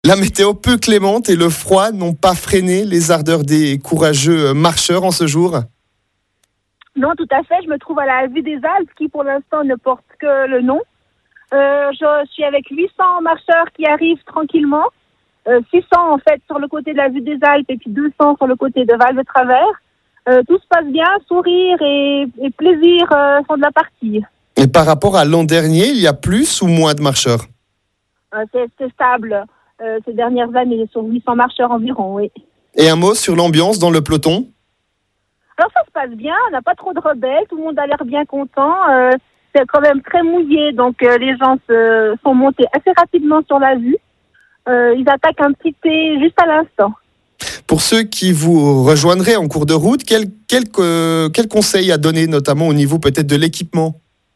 La météo peu clémente et le froid n'ont pas freiné les ardeurs des courageux marcheurs en ce jour. Non, tout à fait. Je me trouve à la Vue des Alpes qui, pour l'instant, ne porte que le nom. Je suis avec 800 marcheurs qui arrivent tranquillement. 600 en fait sur le côté de la Vue des Alpes et puis 200 sur le côté de Val-de-Travers. Tout se passe bien, sourire et plaisir sont de la partie. Et par rapport à l'an dernier, il y a plus ou moins de marcheurs? C'est stable ces dernières années, sur 800 marcheurs environ, oui. Et un mot sur l'ambiance dans le peloton? Alors ça se passe bien, on n'a pas trop de rebelles, tout le monde a l'air bien content. C'est quand même très mouillé, donc les gens sont montés assez rapidement sur la vue. Ils attaquent un petit thé juste à l'instant. Pour ceux qui vous rejoindraient en cours de route, quel conseil à donner, notamment au niveau peut-être de l'équipement?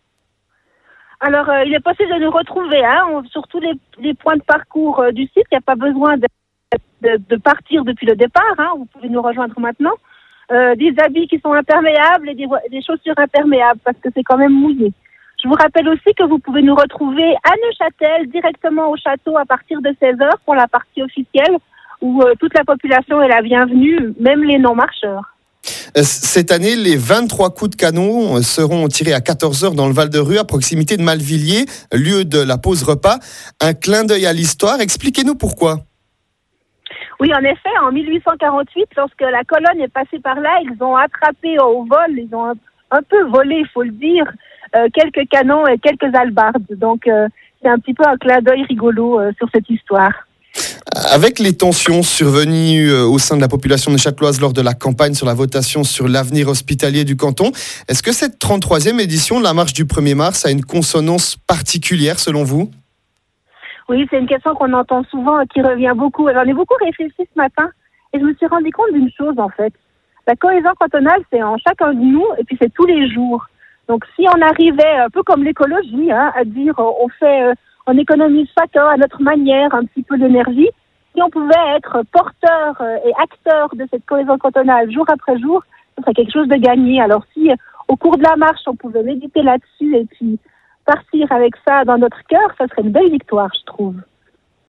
Alors, il est possible de nous retrouver sur tous les points de parcours du site. Il n'y a pas besoin de partir depuis le départ. Vous pouvez nous rejoindre maintenant. Des habits qui sont imperméables et des chaussures imperméables parce que c'est quand même mouillé. Je vous rappelle aussi que vous pouvez nous retrouver à Neuchâtel, directement au château à partir de 16h pour la partie officielle où toute la population est la bienvenue, même les non-marcheurs. Cette année, les 23 coups de canon seront tirés à 14h dans le Val-de-Rue, à proximité de Malvilliers, lieu de la pause repas. Un clin d'œil à l'histoire. Expliquez-nous pourquoi. Oui, en effet, en 1848, lorsque la colonne est passée par là, ils ont attrapé au vol, ils ont un peu volé, il faut le dire, quelques canons et quelques hallebardes. Donc, c'est un petit peu un clin d'œil rigolo sur cette histoire. Avec les tensions survenues au sein de la population neuchâteloise lors de la campagne sur la votation sur l'avenir hospitalier du canton, est-ce que cette 33e édition de la marche du 1er mars a une consonance particulière selon vous? Oui, c'est une question qu'on entend souvent et qui revient beaucoup. J'en ai beaucoup réfléchi ce matin et je me suis rendu compte d'une chose en fait. La cohésion cantonale, c'est en chacun de nous et puis c'est tous les jours. Donc si on arrivait, un peu comme l'écologie, à dire on économise chacun à notre manière un petit peu d'énergie, si on pouvait être porteur et acteur de cette cohésion cantonale jour après jour, ce serait quelque chose de gagné. Alors si au cours de la marche, on pouvait méditer là-dessus et puis partir avec ça dans notre cœur, ça serait une belle victoire, je trouve.